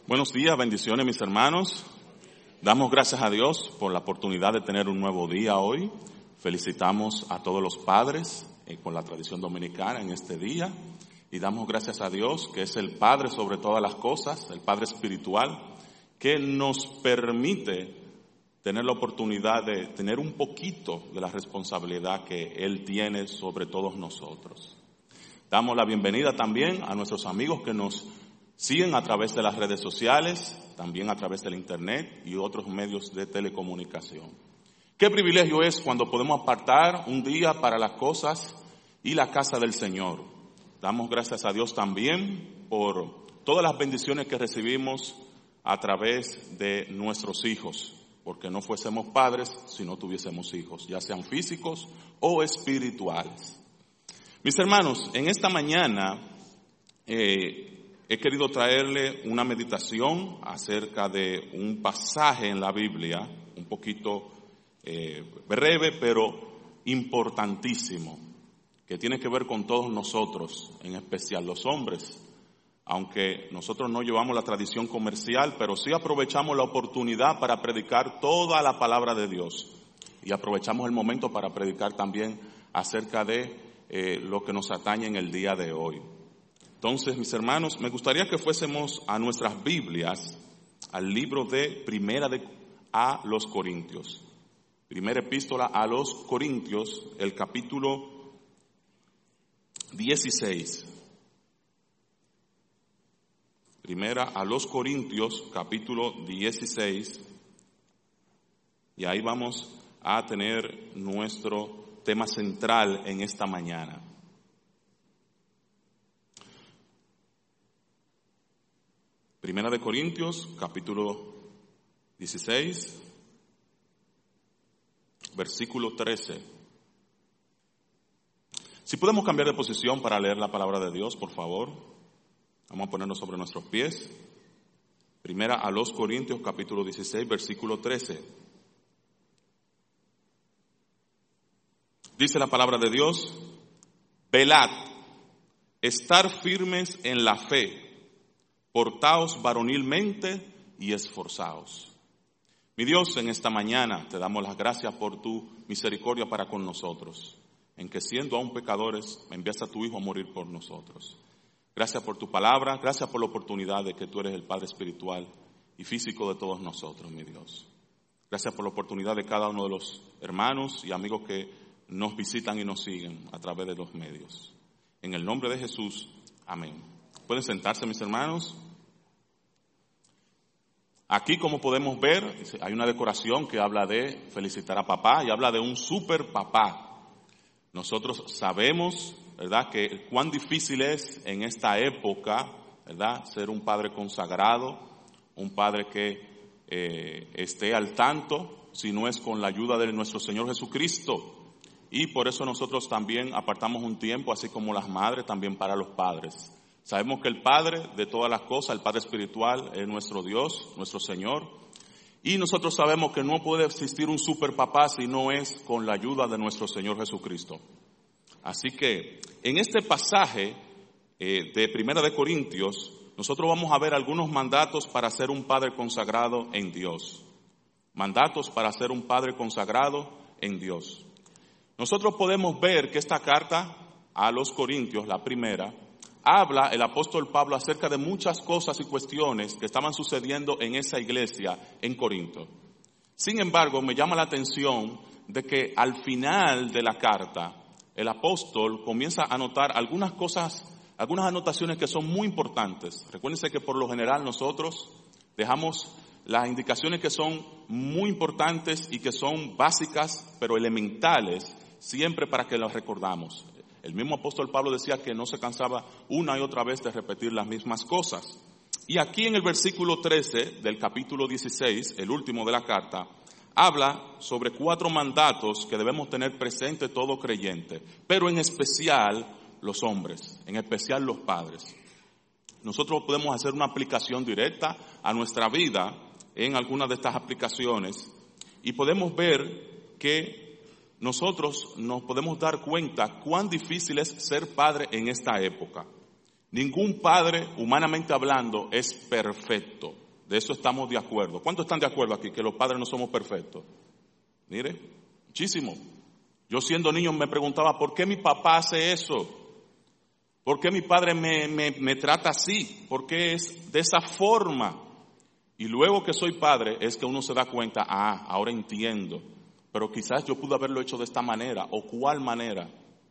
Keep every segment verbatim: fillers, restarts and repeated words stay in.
Buenos días, bendiciones mis hermanos. Damos gracias a Dios por la oportunidad de tener un nuevo día hoy. Felicitamos a todos los padres eh, con la tradición dominicana en este día. Y damos gracias a Dios, que es el Padre sobre todas las cosas, el Padre espiritual, que nos permite tener la oportunidad de tener un poquito de la responsabilidad que Él tiene sobre todos nosotros. Damos la bienvenida también a nuestros amigos que nos siguen a través de las redes sociales, también a través del internet y otros medios de telecomunicación. Qué privilegio es cuando podemos apartar un día para las cosas y la casa del Señor. Damos gracias a Dios también por todas las bendiciones que recibimos a través de nuestros hijos, porque no fuésemos padres si no tuviésemos hijos, ya sean físicos o espirituales. Mis hermanos, en esta mañana eh, he querido traerle una meditación acerca de un pasaje en la Biblia, un poquito eh, breve, pero importantísimo, que tiene que ver con todos nosotros, en especial los hombres. Aunque nosotros no llevamos la tradición comercial, pero sí aprovechamos la oportunidad para predicar toda la palabra de Dios. Y aprovechamos el momento para predicar también acerca de eh, lo que nos atañe en el día de hoy. Entonces, mis hermanos, me gustaría que fuésemos a nuestras Biblias, al libro de Primera de, a los Corintios. Primera epístola a los Corintios, el capítulo dieciséis. Primera a los Corintios, capítulo dieciséis. Y ahí vamos a tener nuestro tema central en esta mañana. Primera de Corintios, capítulo dieciséis, versículo trece. Si podemos cambiar de posición para leer la palabra de Dios, por favor. Vamos a ponernos sobre nuestros pies. Primera a los Corintios, capítulo dieciséis, versículo trece. Dice la palabra de Dios: velad, estar firmes en la fe, portaos varonilmente y esforzaos. Mi Dios, en esta mañana te damos las gracias por tu misericordia para con nosotros, en que siendo aún pecadores, enviaste a tu Hijo a morir por nosotros. Gracias por tu palabra, gracias por la oportunidad de que tú eres el Padre espiritual y físico de todos nosotros, mi Dios. Gracias por la oportunidad de cada uno de los hermanos y amigos que nos visitan y nos siguen a través de los medios. En el nombre de Jesús, amén. ¿Pueden sentarse, mis hermanos? Aquí, como podemos ver, hay una decoración que habla de felicitar a papá y habla de un super papá. Nosotros sabemos, ¿verdad?, que cuán difícil es en esta época, ¿verdad?, ser un padre consagrado, un padre que eh, esté al tanto, si no es con la ayuda de nuestro Señor Jesucristo. Y por eso nosotros también apartamos un tiempo, así como las madres, también para los padres. Sabemos que el Padre de todas las cosas, el Padre espiritual, es nuestro Dios, nuestro Señor. Y nosotros sabemos que no puede existir un super papá si no es con la ayuda de nuestro Señor Jesucristo. Así que en este pasaje eh, de Primera de Corintios, nosotros vamos a ver algunos mandatos para ser un padre consagrado en Dios. Mandatos para ser un padre consagrado en Dios. Nosotros podemos ver que esta carta a los Corintios, la primera, habla el apóstol Pablo acerca de muchas cosas y cuestiones que estaban sucediendo en esa iglesia en Corinto. Sin embargo, me llama la atención de que al final de la carta, el apóstol comienza a anotar algunas cosas, algunas anotaciones que son muy importantes. Recuérdense que por lo general nosotros dejamos las indicaciones que son muy importantes y que son básicas, pero elementales, siempre para que las recordamos. El mismo apóstol Pablo decía que no se cansaba una y otra vez de repetir las mismas cosas. Y aquí en el versículo trece del capítulo dieciséis, el último de la carta, habla sobre cuatro mandatos que debemos tener presente todo creyente, pero en especial los hombres, en especial los padres. Nosotros podemos hacer una aplicación directa a nuestra vida en algunas de estas aplicaciones y podemos ver que nosotros nos podemos dar cuenta cuán difícil es ser padre en esta época. Ningún padre, humanamente hablando, es perfecto. De eso estamos de acuerdo. ¿Cuántos están de acuerdo aquí que los padres no somos perfectos? Mire, muchísimo. Yo siendo niño me preguntaba, ¿por qué mi papá hace eso? ¿Por qué mi padre me, me, me trata así? ¿Por qué es de esa forma? Y luego que soy padre es que uno se da cuenta, ah, ahora entiendo. Pero quizás yo pude haberlo hecho de esta manera, o cuál manera.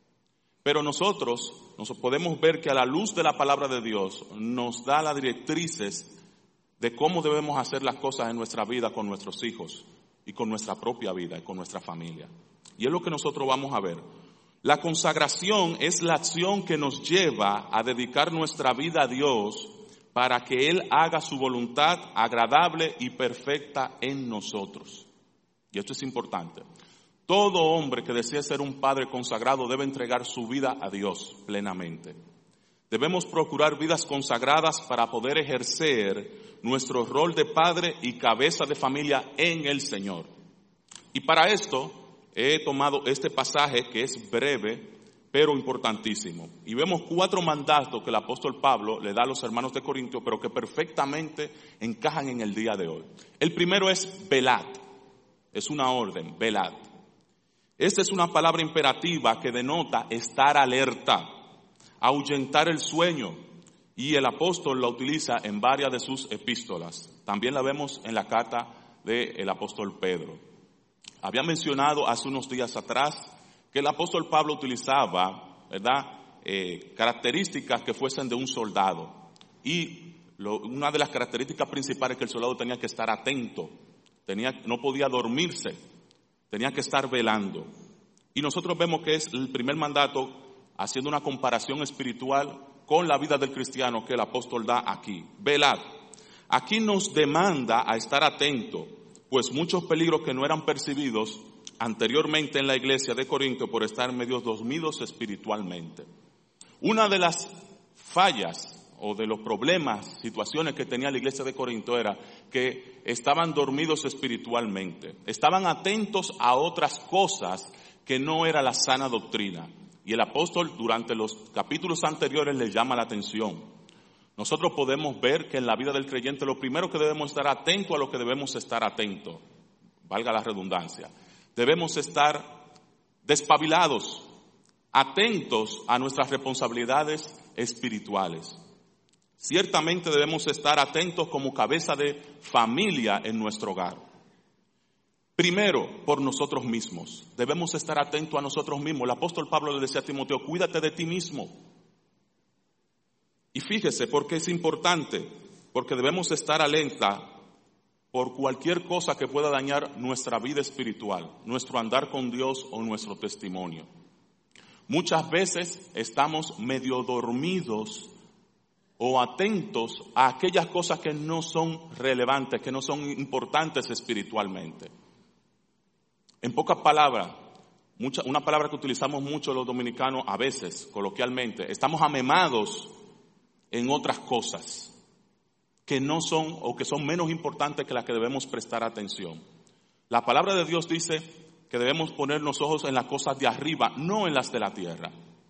Pero nosotros nos podemos ver que a la luz de la palabra de Dios nos da las directrices de cómo debemos hacer las cosas en nuestra vida con nuestros hijos y con nuestra propia vida y con nuestra familia. Y es lo que nosotros vamos a ver. La consagración es la acción que nos lleva a dedicar nuestra vida a Dios para que Él haga su voluntad agradable y perfecta en nosotros. Y esto es importante. Todo hombre que desea ser un padre consagrado debe entregar su vida a Dios plenamente. Debemos procurar vidas consagradas para poder ejercer nuestro rol de padre y cabeza de familia en el Señor. Y para esto he tomado este pasaje que es breve, pero importantísimo. Y vemos cuatro mandatos que el apóstol Pablo le da a los hermanos de Corinto, pero que perfectamente encajan en el día de hoy. El primero es velad. Es una orden, velad. Esta es una palabra imperativa que denota estar alerta, ahuyentar el sueño, y el apóstol la utiliza en varias de sus epístolas. También la vemos en la carta del apóstol Pedro. Había mencionado hace unos días atrás que el apóstol Pablo utilizaba, ¿verdad?, eh, características que fuesen de un soldado. Y lo, una de las características principales es que el soldado tenía que estar atento, tenía, no podía dormirse, tenía que estar velando. Y nosotros vemos que es el primer mandato, haciendo una comparación espiritual con la vida del cristiano que el apóstol da aquí. Velad. Aquí nos demanda a estar atento, pues muchos peligros que no eran percibidos anteriormente en la iglesia de Corinto por estar medio dormidos espiritualmente. Una de las fallas o de los problemas, situaciones que tenía la iglesia de Corinto era que estaban dormidos espiritualmente, estaban atentos a otras cosas que no era la sana doctrina. Y el apóstol durante los capítulos anteriores le llama la atención. Nosotros podemos ver que en la vida del creyente lo primero que debemos estar atentos a lo que debemos estar atentos, valga la redundancia. Debemos estar despabilados, atentos a nuestras responsabilidades espirituales. Ciertamente debemos estar atentos como cabeza de familia en nuestro hogar. Primero, por nosotros mismos. Debemos estar atentos a nosotros mismos. El apóstol Pablo le decía a Timoteo, cuídate de ti mismo. Y fíjese por qué es importante, porque debemos estar alerta por cualquier cosa que pueda dañar nuestra vida espiritual, nuestro andar con Dios o nuestro testimonio. Muchas veces estamos medio dormidos o atentos a aquellas cosas que no son relevantes, que no son importantes espiritualmente. En pocas palabras, mucha, una palabra que utilizamos mucho los dominicanos a veces, coloquialmente, estamos amemados en otras cosas que no son o que son menos importantes que las que debemos prestar atención. La palabra de Dios dice que debemos poner los ojos en las cosas de arriba, no en las de la tierra.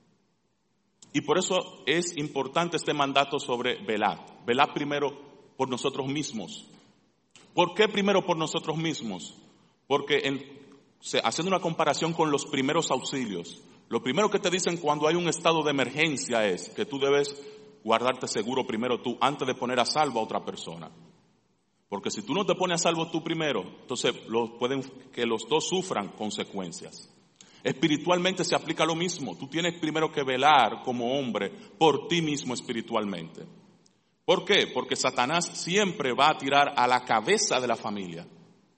Y por eso es importante este mandato sobre velar. Velar primero por nosotros mismos. ¿Por qué primero por nosotros mismos? Porque en, haciendo una comparación con los primeros auxilios, lo primero que te dicen cuando hay un estado de emergencia es que tú debes guardarte seguro primero tú antes de poner a salvo a otra persona. Porque si tú no te pones a salvo tú primero, entonces los, pueden que los dos sufran consecuencias. Espiritualmente se aplica lo mismo. Tú tienes primero que velar como hombre por ti mismo espiritualmente. ¿Por qué? Porque Satanás siempre va a tirar a la cabeza de la familia.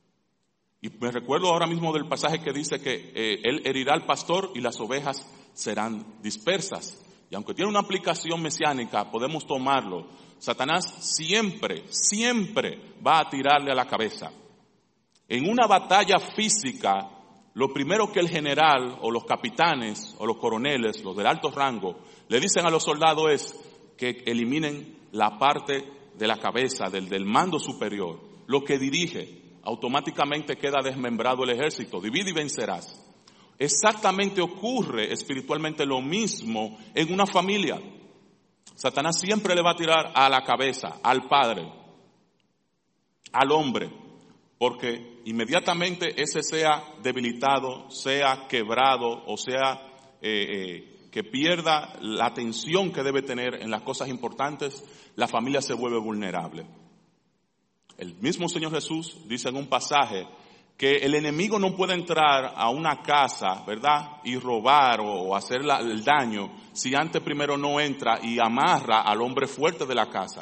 Y me recuerdo ahora mismo del pasaje que dice que eh, él herirá al pastor y las ovejas serán dispersas. Y aunque tiene una aplicación mesiánica, podemos tomarlo. Satanás siempre, siempre va a tirarle a la cabeza. En una batalla física, lo primero que el general o los capitanes o los coroneles, los del alto rango, le dicen a los soldados es que eliminen la parte de la cabeza, del, del mando superior, lo que dirige. Automáticamente queda desmembrado el ejército. Divide y vencerás. Exactamente ocurre espiritualmente lo mismo en una familia. Satanás siempre le va a tirar a la cabeza, al padre, al hombre, porque inmediatamente ese sea debilitado, sea quebrado o sea eh, eh, que pierda la atención que debe tener en las cosas importantes, la familia se vuelve vulnerable. El mismo Señor Jesús dice en un pasaje que el enemigo no puede entrar a una casa, ¿verdad?, y robar o hacer la, el daño si antes primero no entra y amarra al hombre fuerte de la casa.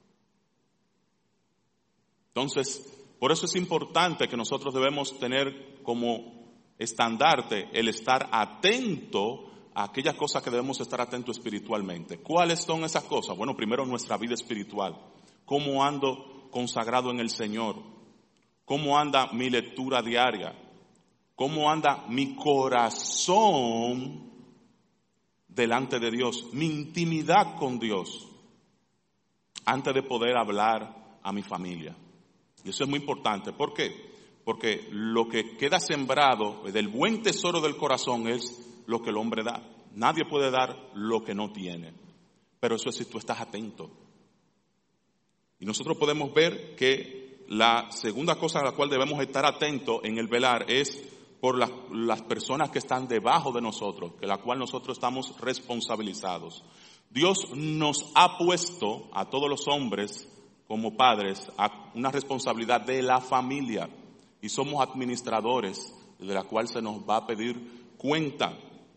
Entonces, por eso es importante que nosotros debemos tener como estandarte el estar atento a aquellas cosas que debemos estar atentos espiritualmente. ¿Cuáles son esas cosas? Bueno, primero nuestra vida espiritual. ¿Cómo ando consagrado en el Señor? ¿Cómo anda mi lectura diaria? ¿Cómo anda mi corazón delante de Dios? Mi intimidad con Dios antes de poder hablar a mi familia. Y eso es muy importante. ¿Por qué? Porque lo que queda sembrado del buen tesoro del corazón es lo que el hombre da. Nadie puede dar lo que no tiene. Pero eso es si tú estás atento. Y nosotros podemos ver que la segunda cosa a la cual debemos estar atentos en el velar es por las, las personas que están debajo de nosotros, que la cual nosotros estamos responsabilizados. Dios nos ha puesto a todos los hombres como padres a una responsabilidad de la familia y somos administradores de la cual se nos va a pedir cuenta.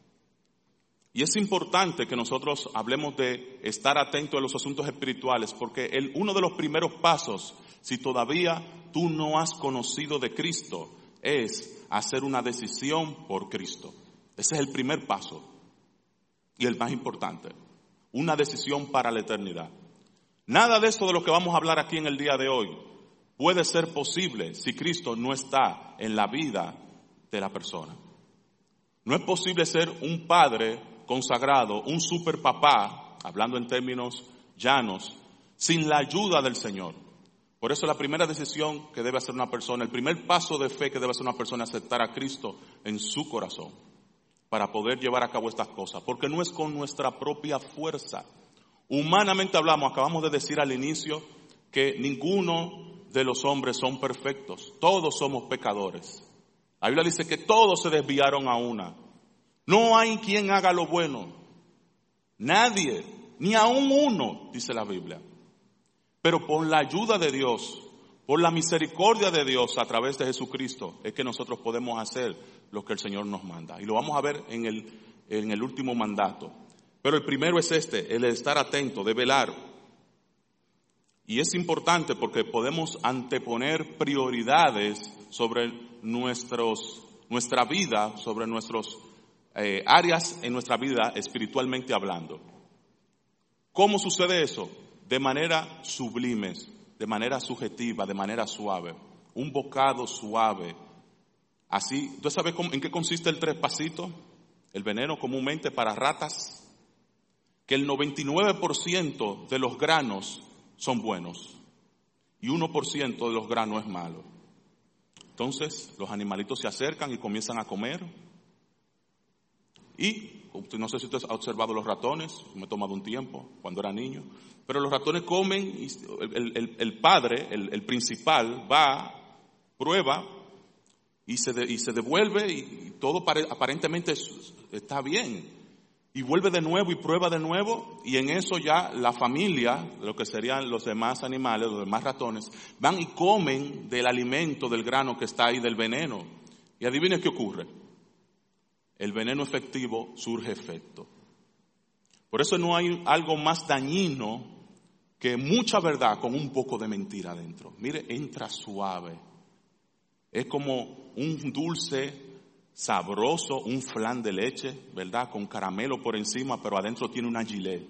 Y es importante que nosotros hablemos de estar atentos a los asuntos espirituales, porque el, uno de los primeros pasos, si todavía tú no has conocido de Cristo, es hacer una decisión por Cristo. Ese es el primer paso y el más importante, una decisión para la eternidad. Nada de eso de lo que vamos a hablar aquí en el día de hoy puede ser posible si Cristo no está en la vida de la persona. No es posible ser un padre consagrado, un super papá, hablando en términos llanos, sin la ayuda del Señor. Por eso la primera decisión que debe hacer una persona, el primer paso de fe que debe hacer una persona es aceptar a Cristo en su corazón para poder llevar a cabo estas cosas, porque no es con nuestra propia fuerza. Humanamente hablamos, acabamos de decir al inicio que ninguno de los hombres son perfectos, todos somos pecadores. La Biblia dice que todos se desviaron a una. No hay quien haga lo bueno. Nadie, ni aún uno, dice la Biblia. Pero por la ayuda de Dios, por la misericordia de Dios a través de Jesucristo, es que nosotros podemos hacer lo que el Señor nos manda. Y lo vamos a ver en el, en el último mandato. Pero el primero es este, el de estar atento, de velar. Y es importante porque podemos anteponer prioridades sobre nuestros, nuestra vida, sobre nuestros Eh, áreas en nuestra vida espiritualmente hablando. ¿Cómo sucede eso? De manera sublime, de manera subjetiva, de manera suave. Un bocado suave. Así, ¿usted sabe cómo, en qué consiste el tres pasitos? El veneno comúnmente para ratas. Que el noventa y nueve por ciento de los granos son buenos y uno por ciento de los granos es malo. Entonces, los animalitos se acercan y comienzan a comer. Y no sé si usted ha observado los ratones, me he tomado un tiempo cuando era niño, pero los ratones comen y el, el, el padre, el, el principal, va, prueba y se, de, y se devuelve y todo pare, aparentemente está bien. Y vuelve de nuevo y prueba de nuevo y en eso ya la familia, lo que serían los demás animales, los demás ratones, van y comen del alimento, del grano que está ahí, del veneno. Y adivinen qué ocurre. El veneno efectivo surge efecto. Por eso no hay algo más dañino que mucha verdad con un poco de mentira adentro. Mire, entra suave. Es como un dulce sabroso, un flan de leche, ¿verdad? Con caramelo por encima, pero adentro tiene una gilet.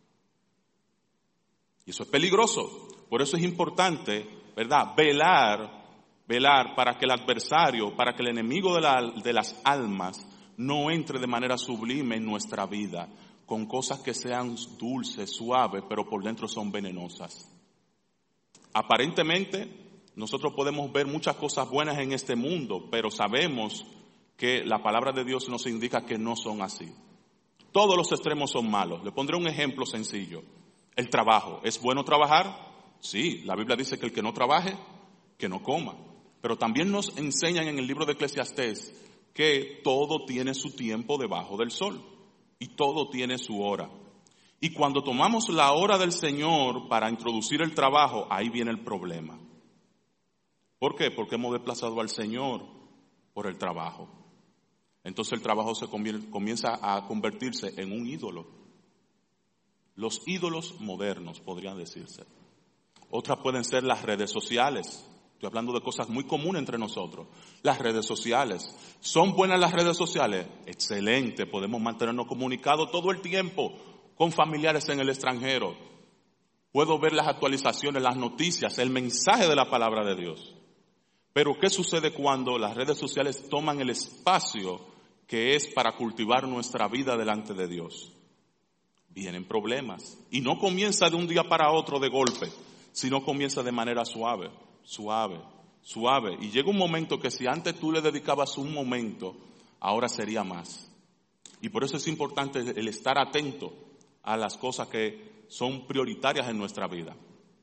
Y eso es peligroso. Por eso es importante, ¿verdad? Velar, velar para que el adversario, para que el enemigo de, la, de las almas no entre de manera sublime en nuestra vida, con cosas que sean dulces, suaves, pero por dentro son venenosas. Aparentemente, nosotros podemos ver muchas cosas buenas en este mundo, pero sabemos que la palabra de Dios nos indica que no son así. Todos los extremos son malos. Le pondré un ejemplo sencillo. El trabajo. ¿Es bueno trabajar? Sí, la Biblia dice que el que no trabaje, que no coma. Pero también nos enseñan en el libro de Eclesiastés que todo tiene su tiempo debajo del sol y todo tiene su hora. Y cuando tomamos la hora del Señor para introducir el trabajo, ahí viene el problema. ¿Por qué? Porque hemos desplazado al Señor por el trabajo. Entonces el trabajo se comienza a convertirse en un ídolo. Los ídolos modernos, podrían decirse. Otras pueden ser las redes sociales. Estoy hablando de cosas muy comunes entre nosotros. Las redes sociales. ¿Son buenas las redes sociales? Excelente, podemos mantenernos comunicados todo el tiempo con familiares en el extranjero. Puedo ver las actualizaciones, las noticias, el mensaje de la palabra de Dios. Pero ¿qué sucede cuando las redes sociales toman el espacio que es para cultivar nuestra vida delante de Dios? Vienen problemas. Y no comienza de un día para otro de golpe, sino comienza de manera suave, suave, suave. Y llega un momento que si antes tú le dedicabas un momento, ahora sería más. Y por eso es importante el estar atento a las cosas que son prioritarias en nuestra vida.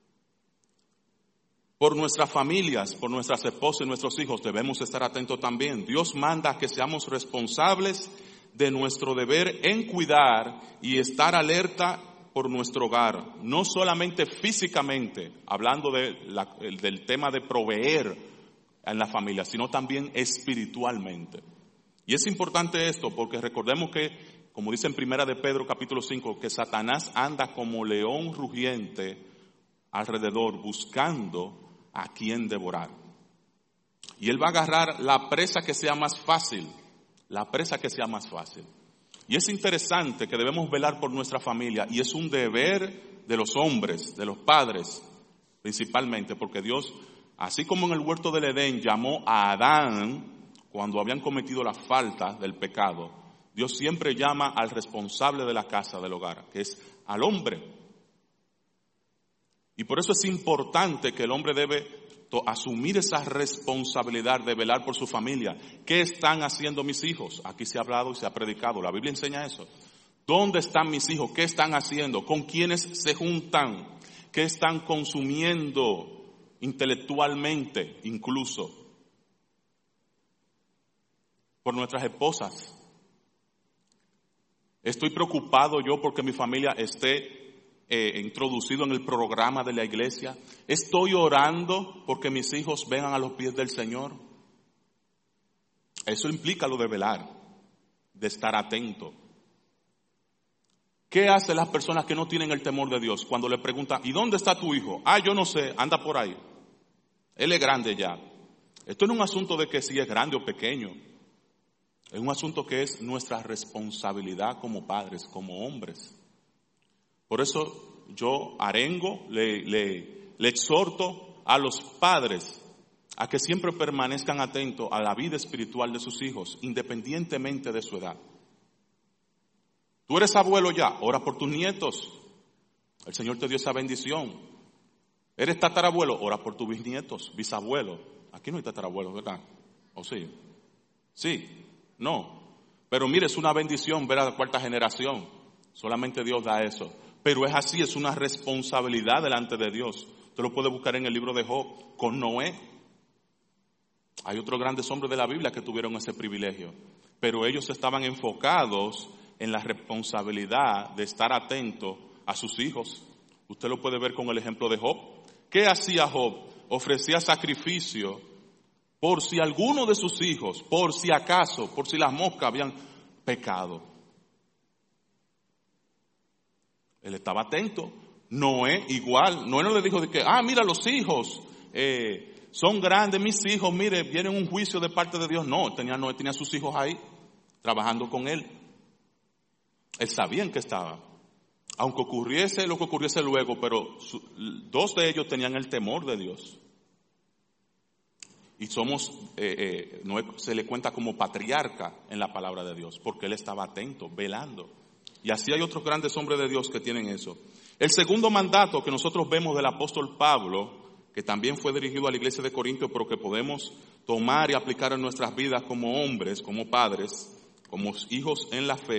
Por nuestras familias, por nuestras esposas y nuestros hijos debemos estar atentos también. Dios manda que seamos responsables de nuestro deber en cuidar y estar alerta por nuestro hogar. No solamente físicamente, hablando de la, del tema de proveer en la familia, sino también espiritualmente. Y es importante esto porque recordemos que, como dice en Primera de Pedro capítulo cinco, que Satanás anda como león rugiente alrededor buscando a quien devorar. Y él va a agarrar la presa que sea más fácil, la presa que sea más fácil. Y es interesante que debemos velar por nuestra familia y es un deber de los hombres, de los padres principalmente, porque Dios, así como en el huerto del Edén llamó a Adán cuando habían cometido la falta del pecado, Dios siempre llama al responsable de la casa, del hogar, que es al hombre. Y por eso es importante que el hombre debe to- asumir esa responsabilidad de velar por su familia. ¿Qué están haciendo mis hijos? Aquí se ha hablado y se ha predicado. La Biblia enseña eso. ¿Dónde están mis hijos? ¿Qué están haciendo? ¿Con quiénes se juntan? ¿Qué están consumiendo intelectualmente incluso? Por nuestras esposas. Estoy preocupado yo porque mi familia esté Eh, introducido en el programa de la iglesia. Estoy orando porque mis hijos vengan a los pies del Señor. Eso implica lo de velar, de estar atento. ¿Qué hacen las personas que no tienen el temor de Dios cuando le preguntan, ¿y dónde está tu hijo? Ah, yo no sé, anda por ahí. Él es grande ya. Esto no es un asunto de que si es grande o pequeño. Es un asunto que es nuestra responsabilidad como padres, como hombres. Por eso yo arengo, le, le, le exhorto a los padres a que siempre permanezcan atentos a la vida espiritual de sus hijos, independientemente de su edad. Tú eres abuelo ya, ora por tus nietos. El Señor te dio esa bendición. Eres tatarabuelo, ora por tus bisnietos, bisabuelo. Aquí no hay tatarabuelos, ¿verdad? ¿O sí? Sí, no. Pero mire, es una bendición ver a la cuarta generación. Solamente Dios da eso. Pero es así, es una responsabilidad delante de Dios. Usted lo puede buscar en el libro de Job con Noé. Hay otros grandes hombres de la Biblia que tuvieron ese privilegio. Pero ellos estaban enfocados en la responsabilidad de estar atentos a sus hijos. Usted lo puede ver con el ejemplo de Job. ¿Qué hacía Job? Ofrecía sacrificio por si alguno de sus hijos, por si acaso, por si las moscas habían pecado. Él estaba atento. Noé igual. Noé no le dijo de que, ah, mira los hijos, eh, son grandes mis hijos, mire, viene un juicio de parte de Dios. No, tenía, Noé tenía a sus hijos ahí, trabajando con él. Él sabía en qué estaba. Aunque ocurriese lo que ocurriese luego, pero su, dos de ellos tenían el temor de Dios. Y somos, eh, eh, Noé se le cuenta como patriarca en la palabra de Dios, porque él estaba atento, velando. Y así hay otros grandes hombres de Dios que tienen eso. El segundo mandato que nosotros vemos del apóstol Pablo, que también fue dirigido a la iglesia de Corinto, pero que podemos tomar y aplicar en nuestras vidas como hombres, como padres, como hijos en la fe,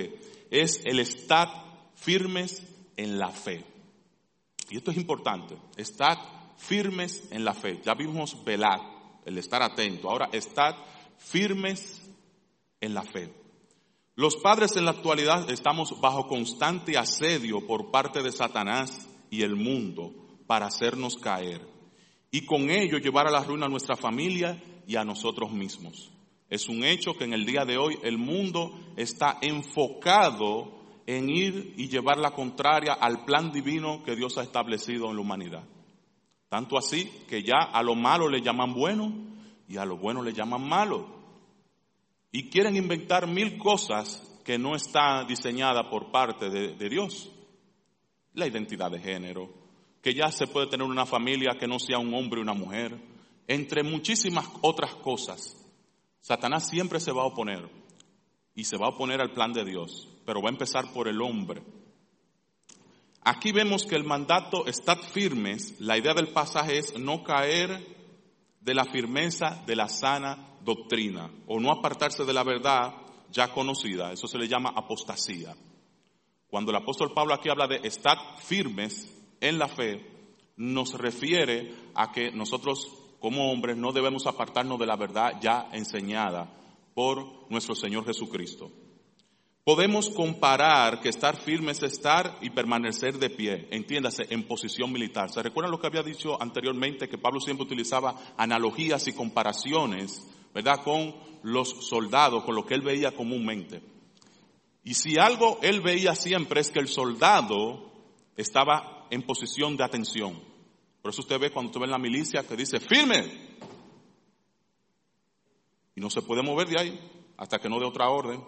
es el estar firmes en la fe. Y esto es importante, estar firmes en la fe. Ya vimos velar, el estar atento. Ahora, estar firmes en la fe. Los padres en la actualidad estamos bajo constante asedio por parte de Satanás y el mundo para hacernos caer y con ello llevar a la ruina a nuestra familia y a nosotros mismos. Es un hecho que en el día de hoy el mundo está enfocado en ir y llevar la contraria al plan divino que Dios ha establecido en la humanidad. Tanto así que ya a lo malo le llaman bueno y a lo bueno le llaman malo. Y quieren inventar mil cosas que no están diseñadas por parte de, de Dios. La identidad de género, que ya se puede tener una familia que no sea un hombre y una mujer, entre muchísimas otras cosas. Satanás siempre se va a oponer y se va a oponer al plan de Dios, pero va a empezar por el hombre. Aquí vemos que el mandato, estad firmes, la idea del pasaje es no caer de la firmeza de la sana doctrina o no apartarse de la verdad ya conocida. Eso se le llama apostasía. Cuando el apóstol Pablo aquí habla de estad firmes en la fe, nos refiere a que nosotros como hombres no debemos apartarnos de la verdad ya enseñada por nuestro Señor Jesucristo. Podemos comparar que estar firme es estar y permanecer de pie, entiéndase, en posición militar. ¿Se recuerdan lo que había dicho anteriormente? Que Pablo siempre utilizaba analogías y comparaciones, ¿verdad?, con los soldados, con lo que él veía comúnmente. Y si algo él veía siempre es que el soldado estaba en posición de atención. Por eso usted ve cuando usted ve en la milicia que dice ¡firme! Y no se puede mover de ahí hasta que no dé otra orden.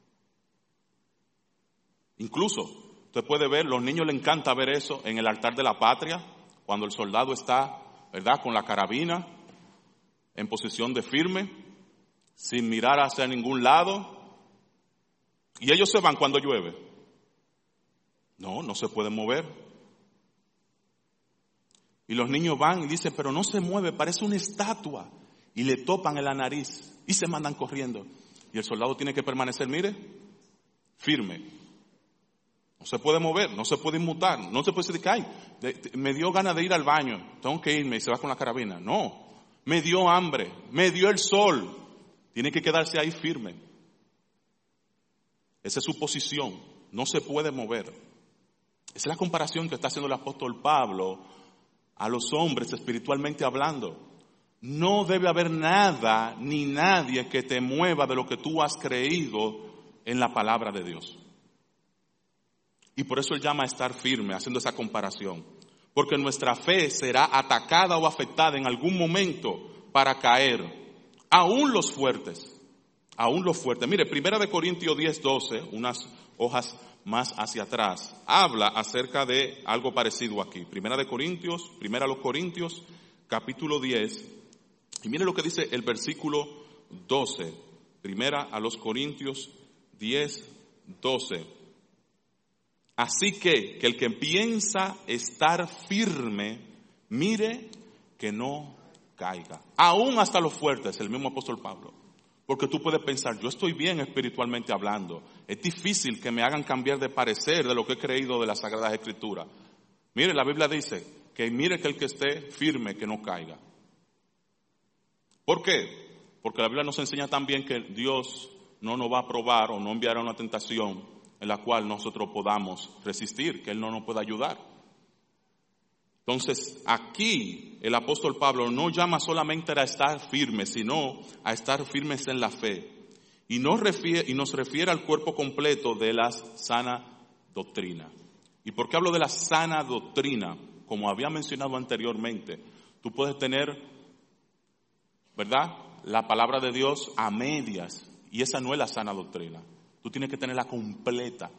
Incluso, usted puede ver, los niños les encanta ver eso en el altar de la patria, cuando el soldado está, ¿verdad?, con la carabina, en posición de firme, sin mirar hacia ningún lado. Y ellos se van cuando llueve. No, no se pueden mover. Y los niños van y dicen, pero no se mueve, parece una estatua. Y le topan en la nariz y se mandan corriendo. Y el soldado tiene que permanecer, mire, firme. No se puede mover, no se puede inmutar, no se puede decir que, ay, de, de, me dio ganas de ir al baño, tengo que irme y se va con la carabina. No, me dio hambre, me dio el sol. Tiene que quedarse ahí firme. Esa es su posición, no se puede mover. Esa es la comparación que está haciendo el apóstol Pablo a los hombres espiritualmente hablando. No debe haber nada ni nadie que te mueva de lo que tú has creído en la palabra de Dios. Y por eso él llama a estar firme, haciendo esa comparación. Porque nuestra fe será atacada o afectada en algún momento para caer. Aún los fuertes, aún los fuertes. Mire, Primera de Corintios diez, doce, unas hojas más hacia atrás, habla acerca de algo parecido aquí. Primera de Corintios, Primera a los Corintios, capítulo diez. Y mire lo que dice el versículo doce. Primera a los Corintios diez, doce. Así que, que el que piensa estar firme, mire que no caiga. Aún hasta los fuertes, el mismo apóstol Pablo. Porque tú puedes pensar, yo estoy bien espiritualmente hablando. Es difícil que me hagan cambiar de parecer de lo que he creído de las Sagradas Escrituras. Mire, la Biblia dice que mire que el que esté firme, que no caiga. ¿Por qué? Porque la Biblia nos enseña también que Dios no nos va a probar o no enviará una tentación en la cual nosotros podamos resistir, que Él no nos pueda ayudar. Entonces, aquí el apóstol Pablo no llama solamente a estar firmes, sino a estar firmes en la fe. Y nos refiere, y nos refiere al cuerpo completo de la sana doctrina. ¿Y por qué hablo de la sana doctrina? Como había mencionado anteriormente, tú puedes tener, ¿verdad?, la palabra de Dios a medias, y esa no es la sana doctrina. Tú tienes que tenerla completa.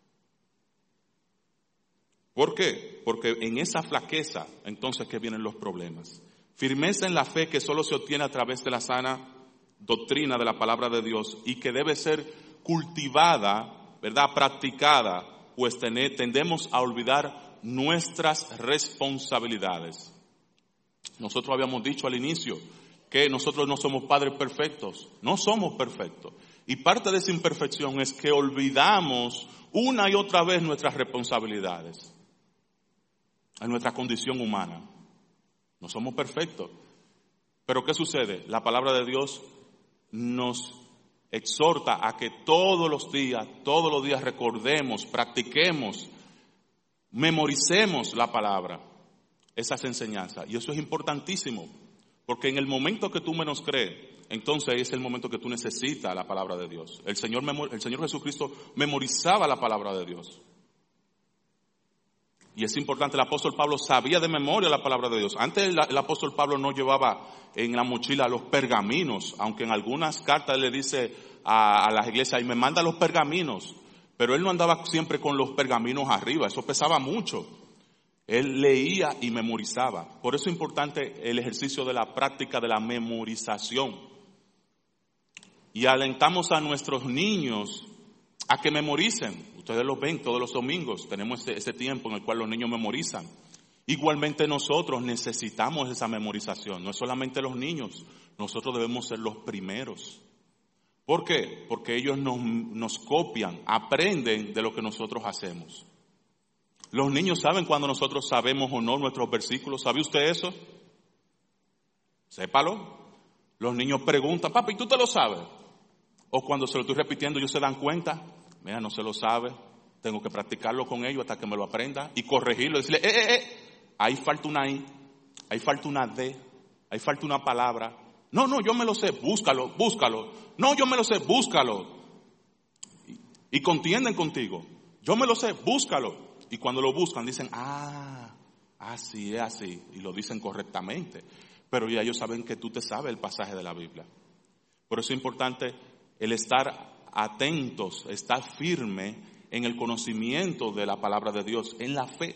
¿Por qué? Porque en esa flaqueza, entonces, que vienen los problemas. Firmeza en la fe que solo se obtiene a través de la sana doctrina de la palabra de Dios y que debe ser cultivada, ¿verdad?, practicada, pues tener, tendemos a olvidar nuestras responsabilidades. Nosotros habíamos dicho al inicio que nosotros no somos padres perfectos, no somos perfectos. Y parte de esa imperfección es que olvidamos una y otra vez nuestras responsabilidades, en nuestra condición humana. No somos perfectos. Pero ¿qué sucede? La palabra de Dios nos exhorta a que todos los días, todos los días recordemos, practiquemos, memoricemos la palabra, esas enseñanzas. Y eso es importantísimo, porque en el momento que tú menos crees, entonces es el momento que tú necesitas la palabra de Dios. El Señor, el Señor Jesucristo memorizaba la palabra de Dios. Y es importante, el apóstol Pablo sabía de memoria la palabra de Dios. Antes el, el apóstol Pablo no llevaba en la mochila los pergaminos, aunque en algunas cartas le dice a, a las iglesias, y me manda los pergaminos, pero él no andaba siempre con los pergaminos arriba, eso pesaba mucho. Él leía y memorizaba. Por eso es importante el ejercicio de la práctica de la memorización. Y alentamos a nuestros niños a que memoricen. Ustedes los ven todos los domingos, tenemos ese, ese tiempo en el cual los niños memorizan. Igualmente nosotros necesitamos esa memorización, no es solamente los niños, nosotros debemos ser los primeros. ¿Por qué? Porque ellos nos, nos copian, aprenden de lo que nosotros hacemos. Los niños saben cuando nosotros sabemos o no nuestros versículos. ¿Sabe usted eso? Sépalo. Los niños preguntan, papi, ¿tú te lo sabes? O cuando se lo estoy repitiendo, ellos se dan cuenta. Mira, no se lo sabe, tengo que practicarlo con ellos hasta que me lo aprenda y corregirlo, decirle, eh, eh, eh, ahí falta una I, ahí falta una D, ahí falta una palabra. No, no, yo me lo sé, búscalo, búscalo. No, yo me lo sé, búscalo. Y, y contienden contigo, yo me lo sé, búscalo. Y cuando lo buscan dicen, ah, así es así, y lo dicen correctamente. Pero ya ellos saben que tú te sabes el pasaje de la Biblia. Por eso es importante el estar atentos, estar firme en el conocimiento de la palabra de Dios, en la fe.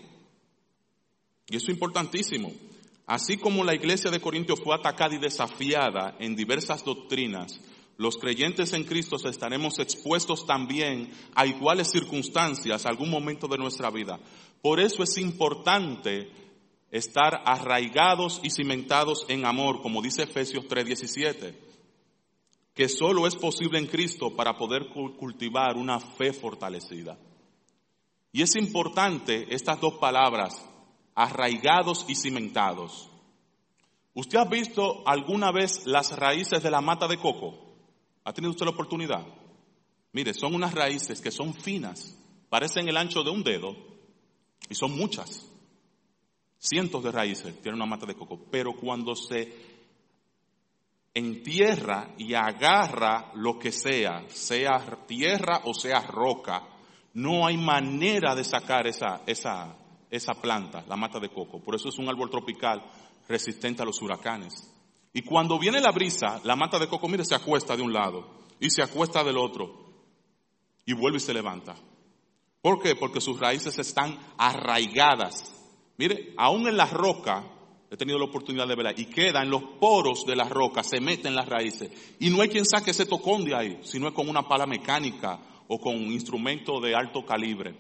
Y eso es importantísimo. Así como la iglesia de Corintios fue atacada y desafiada en diversas doctrinas, los creyentes en Cristo estaremos expuestos también a iguales circunstancias algún momento de nuestra vida. Por eso es importante estar arraigados y cimentados en amor, como dice Efesios tres diecisiete. Que solo es posible en Cristo para poder cultivar una fe fortalecida. Y es importante estas dos palabras, arraigados y cimentados. ¿Usted ha visto alguna vez las raíces de la mata de coco? ¿Ha tenido usted la oportunidad? Mire, son unas raíces que son finas, parecen el ancho de un dedo y son muchas. Cientos de raíces tiene una mata de coco, pero cuando se entierra y agarra lo que sea, sea tierra o sea roca, no hay manera de sacar esa, esa, esa planta, la mata de coco. Por eso es un árbol tropical resistente a los huracanes. Y cuando viene la brisa, la mata de coco, mire, se acuesta de un lado y se acuesta del otro y vuelve y se levanta. ¿Por qué? Porque sus raíces están arraigadas. Mire, aún en la roca, he tenido la oportunidad de verla, y queda en los poros de la roca, se meten las raíces. Y no hay quien saque ese tocón de ahí, sino es con una pala mecánica o con un instrumento de alto calibre.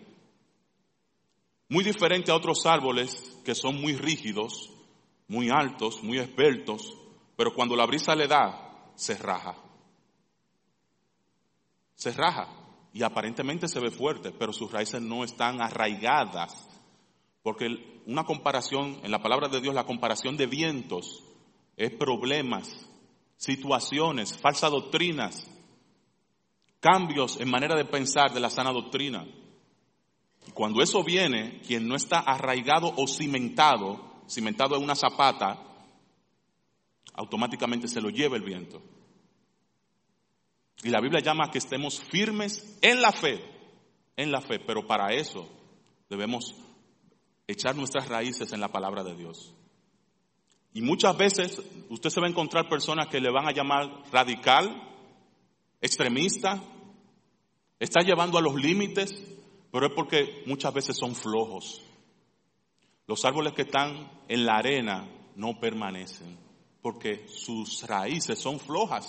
Muy diferente a otros árboles que son muy rígidos, muy altos, muy esbeltos, pero cuando la brisa le da, se raja. Se raja y aparentemente se ve fuerte, pero sus raíces no están arraigadas. Porque una comparación, en la palabra de Dios, la comparación de vientos es problemas, situaciones, falsas doctrinas, cambios en manera de pensar de la sana doctrina. Y cuando eso viene, quien no está arraigado o cimentado, cimentado en una zapata, automáticamente se lo lleva el viento. Y la Biblia llama a que estemos firmes en la fe, en la fe, pero para eso debemos echar nuestras raíces en la palabra de Dios. Y muchas veces usted se va a encontrar personas que le van a llamar radical, extremista, está llevando a los límites, pero es porque muchas veces son flojos. Los árboles que están en la arena no permanecen, porque sus raíces son flojas.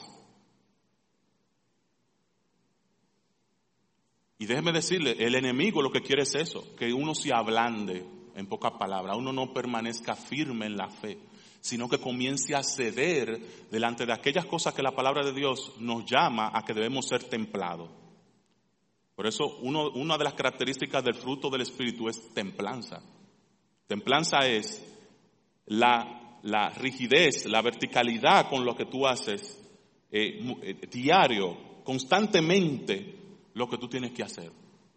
Y déjeme decirle, el enemigo lo que quiere es eso, que uno se ablande, en pocas palabras, uno no permanezca firme en la fe. sino que comience a ceder delante de aquellas cosas que la palabra de Dios nos llama a que debemos ser templados. Por eso uno, una de las características del fruto del Espíritu es templanza. Templanza es la, la rigidez, la verticalidad con lo que tú haces eh, eh, diario, constantemente lo que tú tienes que hacer.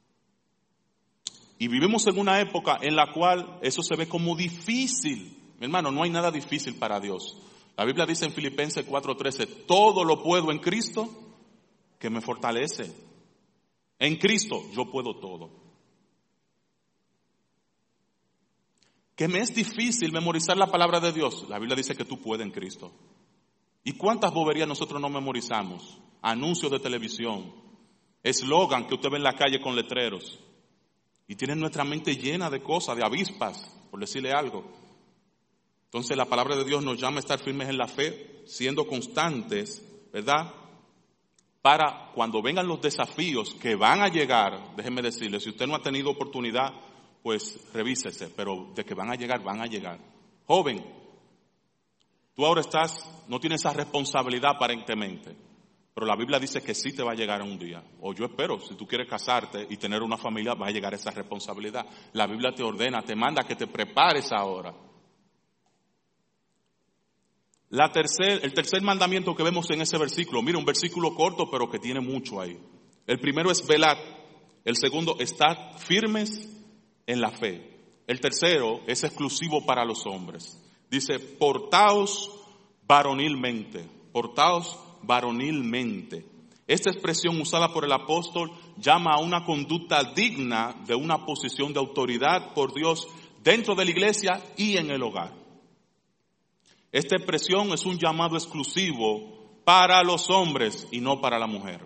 Y vivimos en una época en la cual eso se ve como difícil. Mi hermano, no hay nada difícil para Dios. La Biblia dice en Filipenses cuatro trece, todo lo puedo en Cristo que me fortalece. En Cristo yo puedo todo. Que me es difícil memorizar la palabra de Dios. La Biblia dice que tú puedes en Cristo. ¿Y cuántas boberías nosotros no memorizamos? Anuncios de televisión, eslogan que usted ve en la calle con letreros. Y tienen nuestra mente llena de cosas, de avispas, por decirle algo. Entonces la palabra de Dios nos llama a estar firmes en la fe, siendo constantes, ¿verdad? Para cuando vengan los desafíos que van a llegar, déjeme decirle, si usted no ha tenido oportunidad, pues revísese, pero de que van a llegar, van a llegar. Joven, tú ahora estás, no tienes esa responsabilidad aparentemente, pero la Biblia dice que sí te va a llegar un día. O yo espero, si tú quieres casarte y tener una familia, va a llegar esa responsabilidad. La Biblia te ordena, te manda que te prepares ahora. La tercer, el tercer mandamiento que vemos en ese versículo, mira, un versículo corto pero que tiene mucho ahí. El primero es velad, el segundo, estad firmes en la fe. El tercero es exclusivo para los hombres. Dice, portaos varonilmente, portaos varonilmente. Esta expresión usada por el apóstol llama a una conducta digna de una posición de autoridad por Dios dentro de la iglesia y en el hogar. Esta expresión es un llamado exclusivo para los hombres y no para la mujer.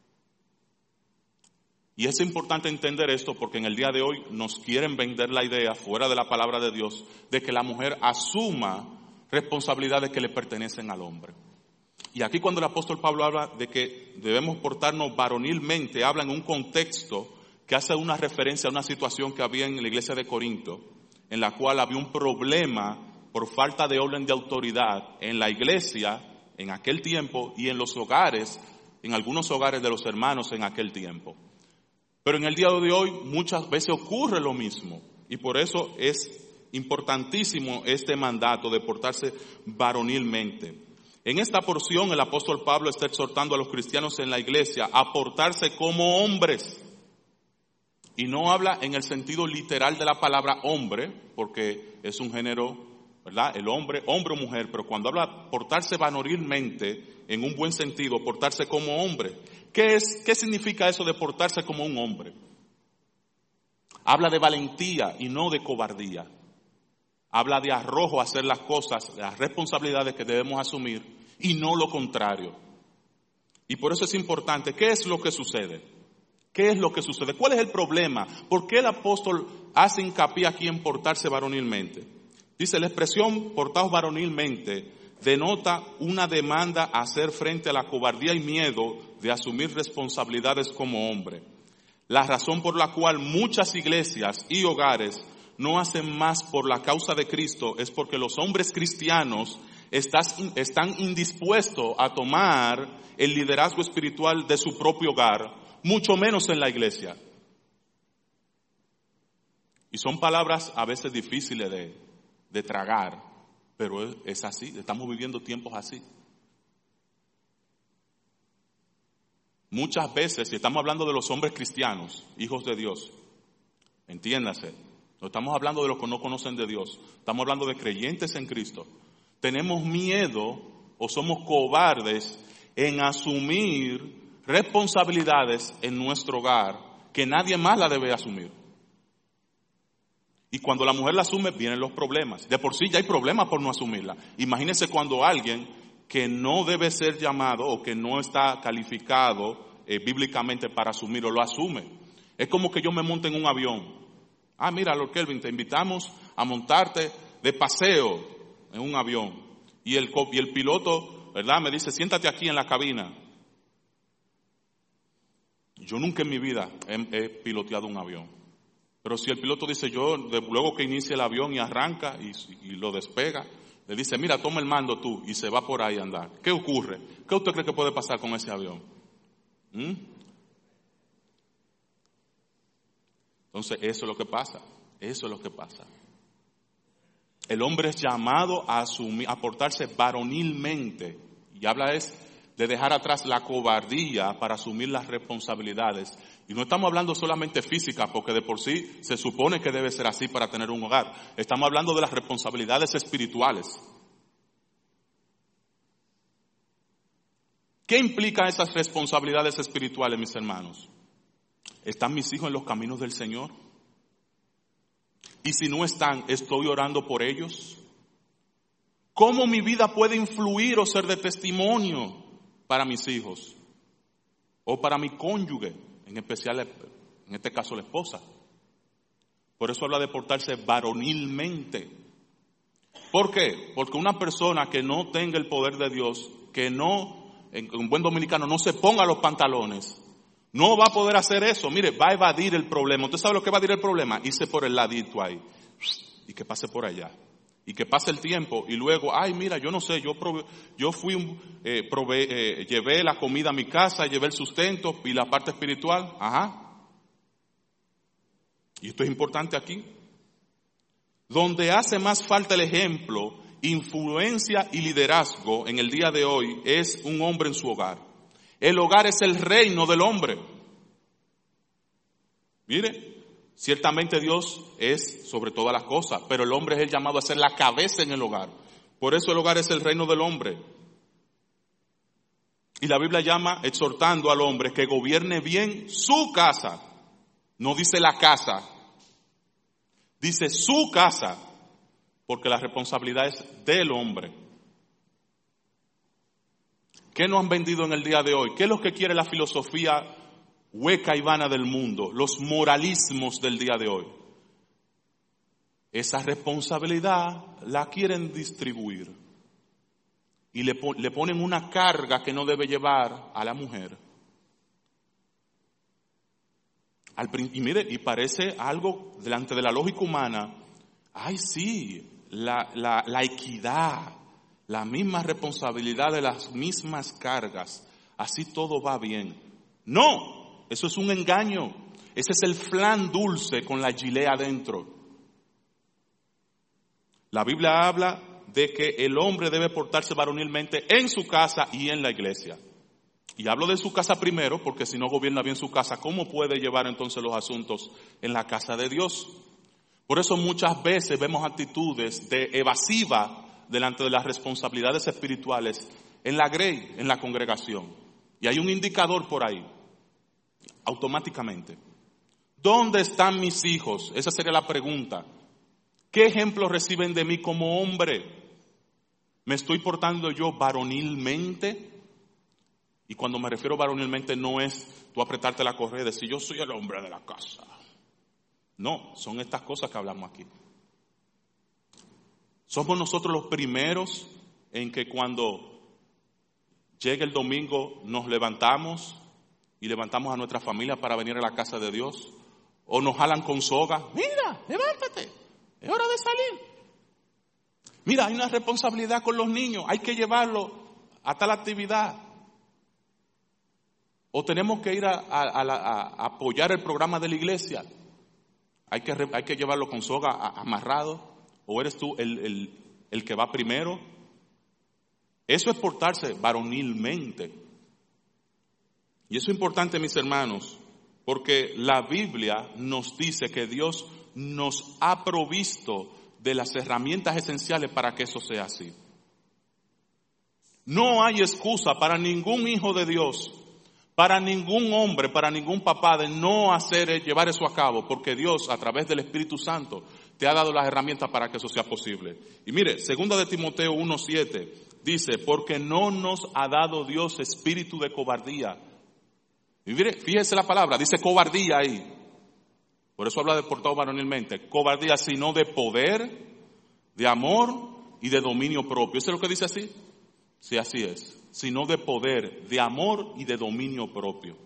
Y es importante entender esto porque en el día de hoy nos quieren vender la idea, fuera de la palabra de Dios, de que la mujer asuma responsabilidades que le pertenecen al hombre. Y aquí cuando el apóstol Pablo habla de que debemos portarnos varonilmente, habla en un contexto que hace una referencia a una situación que había en la iglesia de Corinto, en la cual había un problema por falta de orden de autoridad en la iglesia en aquel tiempo y en los hogares, en algunos hogares de los hermanos en aquel tiempo. Pero en el día de hoy muchas veces ocurre lo mismo y por eso es importantísimo este mandato de portarse varonilmente. En esta porción el apóstol Pablo está exhortando a los cristianos en la iglesia a portarse como hombres. Y no habla en el sentido literal de la palabra hombre, porque es un género, ¿verdad? El hombre, hombre o mujer, pero cuando habla portarse varonilmente, en un buen sentido, portarse como hombre. ¿Qué es, qué significa eso de portarse como un hombre? Habla de valentía y no de cobardía. Habla de arrojo a hacer las cosas, las responsabilidades que debemos asumir y no lo contrario. Y por eso es importante, ¿qué es lo que sucede? ¿Qué es lo que sucede? ¿Cuál es el problema? ¿Por qué el apóstol hace hincapié aquí en portarse varonilmente? Dice, la expresión portaos varonilmente denota una demanda a hacer frente a la cobardía y miedo de asumir responsabilidades como hombre. La razón por la cual muchas iglesias y hogares no hacen más por la causa de Cristo es porque los hombres cristianos están indispuestos a tomar el liderazgo espiritual de su propio hogar, mucho menos en la iglesia. Y son palabras a veces difíciles de, de tragar, pero es, es así, estamos viviendo tiempos así. Muchas veces, si estamos hablando de los hombres cristianos, hijos de Dios, entiéndase, no estamos hablando de los que no conocen de Dios, estamos hablando de creyentes en Cristo. Tenemos miedo o somos cobardes en asumir responsabilidades en nuestro hogar que nadie más la debe asumir. Y cuando la mujer la asume, vienen los problemas. De por sí ya hay problemas por no asumirla. Imagínese cuando alguien que no debe ser llamado o que no está calificado eh, bíblicamente para asumirlo, lo asume. Es como que yo me monte en un avión. Ah, mira, Lord Kelvin, te invitamos a montarte de paseo en un avión. Y el, y el piloto, ¿verdad? Me dice, siéntate aquí en la cabina. Yo nunca en mi vida he, he piloteado un avión. Pero si el piloto dice, yo, de, luego que inicie el avión y arranca y, y lo despega, le dice, mira, toma el mando tú, y se va por ahí a andar. ¿Qué ocurre? ¿Qué usted cree que puede pasar con ese avión? ¿Mm? Entonces, eso es lo que pasa. Eso es lo que pasa. El hombre es llamado a asumir, a portarse varonilmente. Y habla es de dejar atrás la cobardía para asumir las responsabilidades. Y no estamos hablando solamente física, porque de por sí se supone que debe ser así para tener un hogar. Estamos hablando de las responsabilidades espirituales. ¿Qué implican esas responsabilidades espirituales, mis hermanos? ¿Están mis hijos en los caminos del Señor? Y si no están, ¿estoy orando por ellos? ¿Cómo mi vida puede influir o ser de testimonio para mis hijos? O para mi cónyuge, en especial, en este caso la esposa. Por eso habla de portarse varonilmente. ¿Por qué? Porque una persona que no tenga el poder de Dios, que no, en un buen dominicano, no se ponga los pantalones, no va a poder hacer eso. Mire, va a evadir el problema. ¿Usted sabe lo que va a evadir el problema? Irse por el ladito ahí. Y que pase por allá. Y que pase el tiempo. Y luego, ay, mira, yo no sé, yo prove, yo fui, un, eh, prove, eh, llevé la comida a mi casa, llevé el sustento y la parte espiritual. Ajá. Y esto es importante aquí. Donde hace más falta el ejemplo, influencia y liderazgo en el día de hoy es un hombre en su hogar. El hogar es el reino del hombre. Mire, ciertamente Dios es sobre todas las cosas, pero el hombre es el llamado a ser la cabeza en el hogar. Por eso el hogar es el reino del hombre. Y la Biblia llama exhortando al hombre que gobierne bien su casa. No dice la casa, dice su casa, porque la responsabilidad es del hombre. ¿Qué nos han vendido en el día de hoy? ¿Qué es lo que quiere la filosofía hueca y vana del mundo? Los moralismos del día de hoy. Esa responsabilidad la quieren distribuir. Y le, le ponen una carga que no debe llevar a la mujer. Al, y mire, y parece algo delante de la lógica humana. Ay, sí, la, la, la equidad. La misma responsabilidad de las mismas cargas, así todo va bien. No, eso es un engaño. Ese es el flan dulce con la gilea adentro. La Biblia habla de que el hombre debe portarse varonilmente en su casa y en la iglesia. Y hablo de su casa primero, porque si no gobierna bien su casa, ¿cómo puede llevar entonces los asuntos en la casa de Dios? Por eso muchas veces vemos actitudes de evasiva delante de las responsabilidades espirituales en la grey, en la congregación. Y hay un indicador por ahí, automáticamente. ¿Dónde están mis hijos? Esa sería la pregunta. ¿Qué ejemplos reciben de mí como hombre? ¿Me estoy portando yo varonilmente? Y cuando me refiero varonilmente no es tú apretarte la correa y decir yo soy el hombre de la casa. No, son estas cosas que hablamos aquí. Somos nosotros los primeros en que cuando llegue el domingo nos levantamos y levantamos a nuestra familia para venir a la casa de Dios. O nos jalan con soga. Mira, levántate, es hora de salir. Mira, hay una responsabilidad con los niños, hay que llevarlos a tal actividad. O tenemos que ir a, a, a, a apoyar el programa de la iglesia. Hay que, hay que llevarlo con soga amarrado. ¿O eres tú el, el, el que va primero? Eso es portarse varonilmente. Y eso es importante, mis hermanos, porque la Biblia nos dice que Dios nos ha provisto de las herramientas esenciales para que eso sea así. No hay excusa para ningún hijo de Dios, para ningún hombre, para ningún papá de no hacer, llevar eso a cabo, porque Dios a través del Espíritu Santo te ha dado las herramientas para que eso sea posible. Y mire, segunda de Timoteo uno siete dice, porque no nos ha dado Dios espíritu de cobardía. Y mire, fíjese la palabra, dice cobardía ahí. Por eso habla de portado varonilmente. Cobardía, sino de poder, de amor y de dominio propio. ¿Eso es lo que dice así? Sí, así es. Sino de poder, de amor y de dominio propio.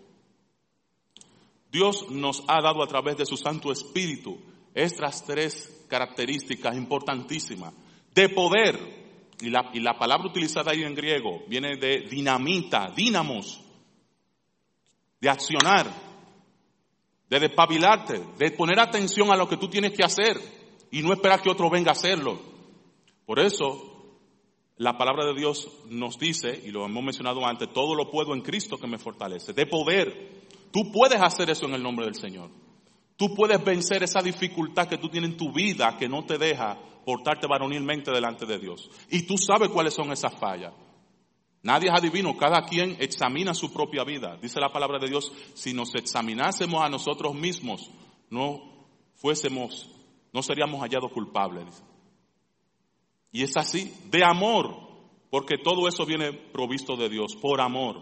Dios nos ha dado a través de su Santo Espíritu estas tres características importantísimas. De poder, Y la, y la palabra utilizada ahí en griego viene de dinamita, dínamos, de accionar, de despabilarte, de poner atención a lo que tú tienes que hacer y no esperar que otro venga a hacerlo. Por eso, la palabra de Dios nos dice, y lo hemos mencionado antes, todo lo puedo en Cristo que me fortalece, de poder. Tú puedes hacer eso en el nombre del Señor. Tú puedes vencer esa dificultad que tú tienes en tu vida que no te deja portarte varonilmente delante de Dios. Y tú sabes cuáles son esas fallas. Nadie es adivino, cada quien examina su propia vida. Dice la palabra de Dios, si nos examinásemos a nosotros mismos, no fuésemos, no seríamos hallados culpables. Dice. Y es así, de amor, porque todo eso viene provisto de Dios, por amor.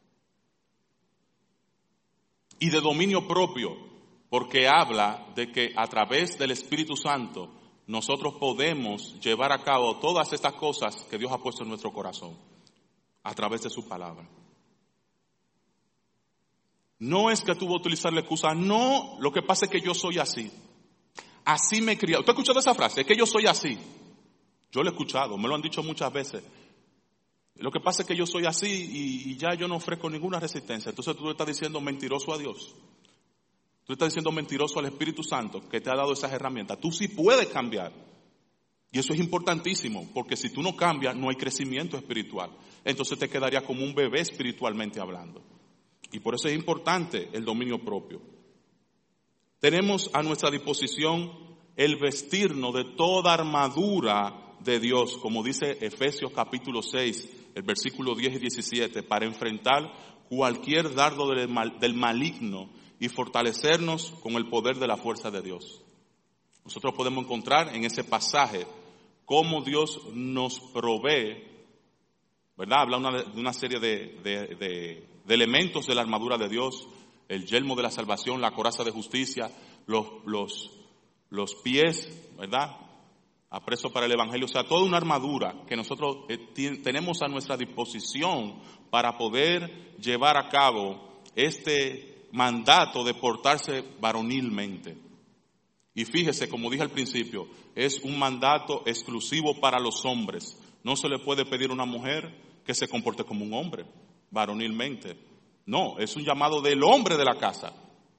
Y de dominio propio, porque habla de que a través del Espíritu Santo nosotros podemos llevar a cabo todas estas cosas que Dios ha puesto en nuestro corazón, a través de su palabra. No es que tú vas a utilizar la excusa, no, lo que pasa es que yo soy así. Así me he criado. ¿Usted ha escuchado esa frase? Es que yo soy así. Yo lo he escuchado, me lo han dicho muchas veces. Lo que pasa es que yo soy así y, y ya yo no ofrezco ninguna resistencia. Entonces tú le estás diciendo mentiroso a Dios. Tú le estás diciendo mentiroso al Espíritu Santo que te ha dado esas herramientas. Tú sí puedes cambiar. Y eso es importantísimo, porque si tú no cambias, no hay crecimiento espiritual. Entonces te quedarías como un bebé espiritualmente hablando. Y por eso es importante el dominio propio. Tenemos a nuestra disposición el vestirnos de toda armadura de Dios, como dice Efesios capítulo seis, el versículo diez y diecisiete, para enfrentar cualquier dardo del, mal, del maligno y fortalecernos con el poder de la fuerza de Dios. Nosotros podemos encontrar en ese pasaje cómo Dios nos provee, ¿verdad? Habla una, de una serie de, de, de, de elementos de la armadura de Dios, el yelmo de la salvación, la coraza de justicia, los, los, los pies, ¿verdad? Apreso para el Evangelio, o sea, toda una armadura que nosotros eh, t- tenemos a nuestra disposición para poder llevar a cabo este mandato de portarse varonilmente. Y fíjese, como dije al principio, es un mandato exclusivo para los hombres. No se le puede pedir a una mujer que se comporte como un hombre, varonilmente. No, es un llamado del hombre de la casa.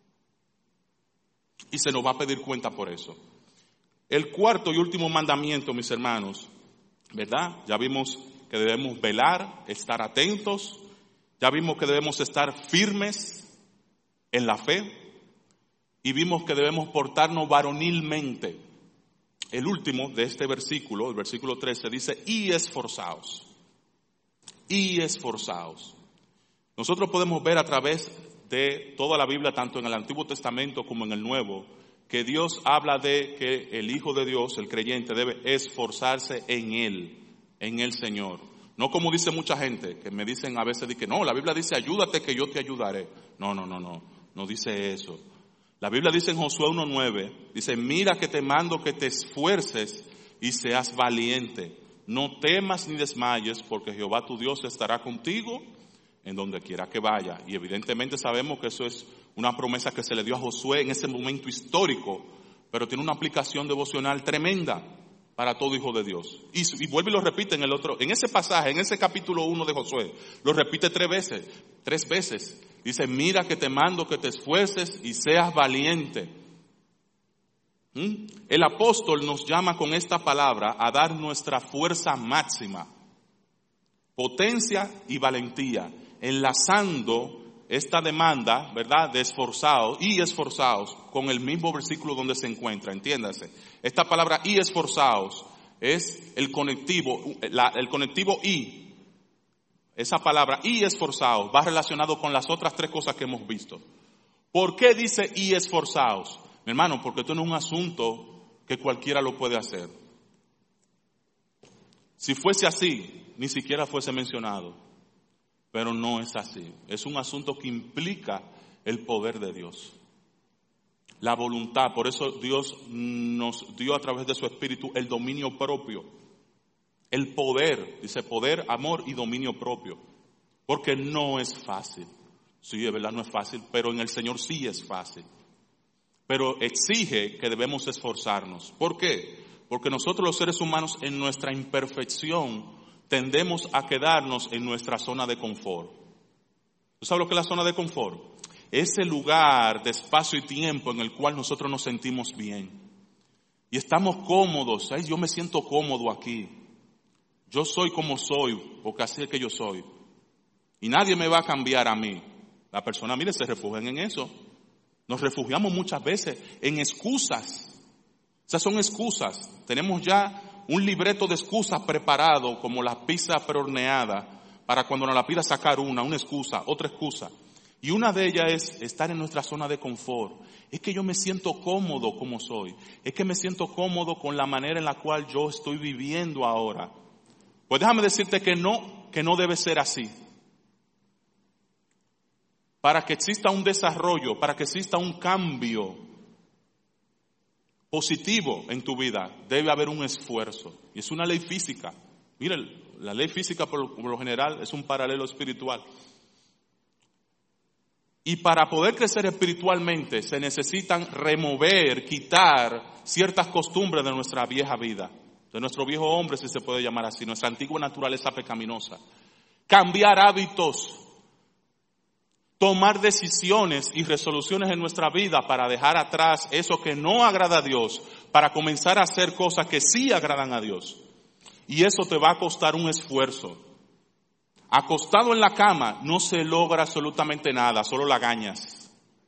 Y se nos va a pedir cuenta por eso. El cuarto y último mandamiento, mis hermanos, ¿verdad? Ya vimos que debemos velar, estar atentos. Ya vimos que debemos estar firmes en la fe. Y vimos que debemos portarnos varonilmente. El último de este versículo, el versículo trece, dice, y esforzaos. Y esforzaos. Nosotros podemos ver a través de toda la Biblia, tanto en el Antiguo Testamento como en el Nuevo, que Dios habla de que el Hijo de Dios, el creyente, debe esforzarse en Él, en el Señor. No como dice mucha gente, que me dicen a veces, que no, la Biblia dice, ayúdate que yo te ayudaré. No, no, no, no, no dice eso. La Biblia dice en Josué uno nueve, dice, mira que te mando que te esfuerces y seas valiente. No temas ni desmayes, porque Jehová tu Dios estará contigo en donde quiera que vaya. Y evidentemente sabemos que eso es una promesa que se le dio a Josué en ese momento histórico, pero tiene una aplicación devocional tremenda para todo hijo de Dios. Y, y vuelve y lo repite en el otro, en ese pasaje, en ese capítulo uno de Josué, lo repite tres veces, tres veces. Dice, mira que te mando que te esfuerces y seas valiente. ¿Mm? El apóstol nos llama con esta palabra a dar nuestra fuerza máxima, potencia y valentía, enlazando esta demanda, ¿verdad?, de esforzados y esforzados con el mismo versículo donde se encuentra, entiéndase. Esta palabra y esforzados es el conectivo, la, el conectivo y. Esa palabra y esforzados va relacionado con las otras tres cosas que hemos visto. ¿Por qué dice y esforzados? Mi hermano, porque esto no es un asunto que cualquiera lo puede hacer. Si fuese así, ni siquiera fuese mencionado. Pero no es así. Es un asunto que implica el poder de Dios. La voluntad. Por eso Dios nos dio a través de su Espíritu el dominio propio. El poder, dice poder, amor y dominio propio. Porque no es fácil. Sí, de verdad no es fácil, pero en el Señor sí es fácil. Pero exige que debemos esforzarnos. ¿Por qué? Porque nosotros los seres humanos en nuestra imperfección tendemos a quedarnos en nuestra zona de confort. ¿Tú sabes lo que es la zona de confort? Ese lugar de espacio y tiempo en el cual nosotros nos sentimos bien. Y estamos cómodos. Ay, yo me siento cómodo aquí. Yo soy como soy, porque así es que yo soy. Y nadie me va a cambiar a mí. La persona, mire, se refugian en eso. Nos refugiamos muchas veces en excusas. Esas son excusas. Tenemos ya un libreto de excusas preparado, como la pizza prehorneada, para cuando nos la pida sacar una, una excusa, otra excusa. Y una de ellas es estar en nuestra zona de confort. Es que yo me siento cómodo como soy. Es que me siento cómodo con la manera en la cual yo estoy viviendo ahora. Pues déjame decirte que no, que no debe ser así. Para que exista un desarrollo, para que exista un cambio positivo en tu vida, debe haber un esfuerzo. Y es una ley física. Mira, la ley física por lo, por lo general es un paralelo espiritual. Y para poder crecer espiritualmente se necesitan remover, quitar ciertas costumbres de nuestra vieja vida, de nuestro viejo hombre, si se puede llamar así, nuestra antigua naturaleza pecaminosa. Cambiar hábitos, tomar decisiones y resoluciones en nuestra vida para dejar atrás eso que no agrada a Dios, para comenzar a hacer cosas que sí agradan a Dios. Y eso te va a costar un esfuerzo. Acostado en la cama no se logra absolutamente nada, solo lagañas.